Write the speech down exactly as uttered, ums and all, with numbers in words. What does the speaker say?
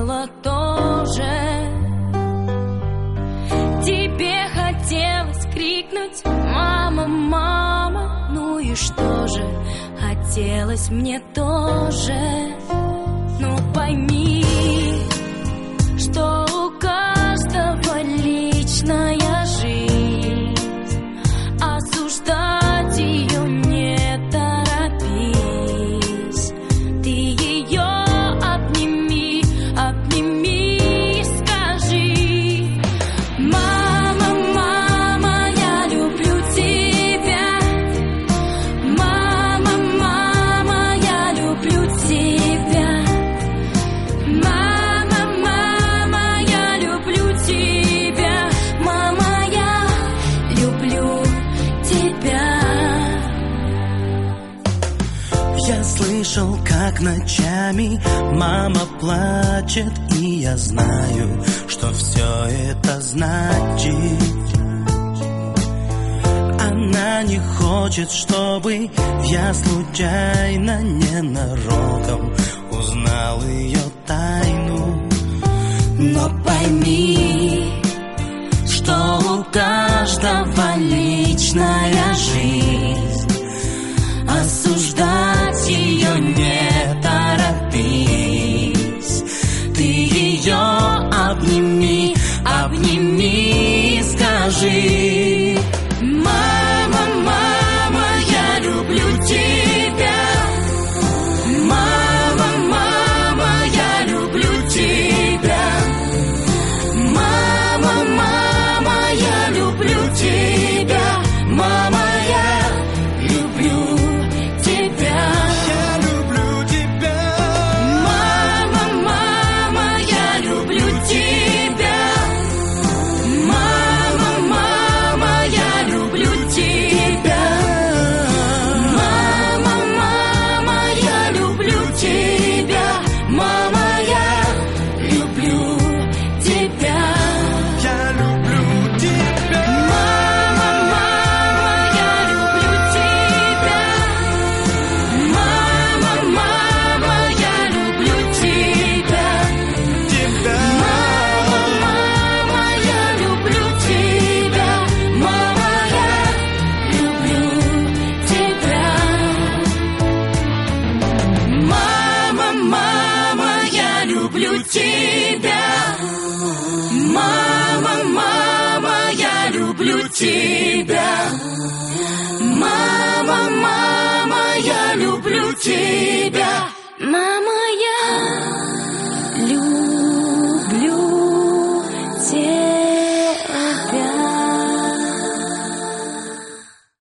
думала тоже. Тебе хотелось крикнуть: мама, мама. Ну и что же, хотелось мне тоже. Ну пойми, что у каждого личная жизнь, осуждать ее не торопись. Ты ее обними, обними, скажи: мама, мама, я люблю тебя. Мама, мама, я люблю тебя. Мама, мама, я люблю тебя. Мама, я люблю тебя. Я слышал, как ночами мама плачет, и я знаю, что все это значит. Она не хочет, чтобы я случайно, ненароком узнал ее тайну. Но пойми, что у каждого личная жизнь, осуждать ее не торопись. Ты ее обними, обними, скажи: мама, мама, я люблю тебя. Мама, мама, я люблю тебя. Мама, мама, я люблю тебя. Мама, я люблю тебя. Я люблю тебя. Мама, мама, я люблю тебя. Мама, мама, я люблю тебя. Мама, мама, я люблю тебя. Мама, я люблю тебя. Я люблю тебя. Мама, мама, я люблю тебя. Мама, мама, я люблю тебя. Тебя. Мама, мама, я люблю тебя. Мама, я люблю тебя. Мама, мама, я люблю тебя. Мама, мама, я люблю тебя. Мама, мама, я люблю тебя.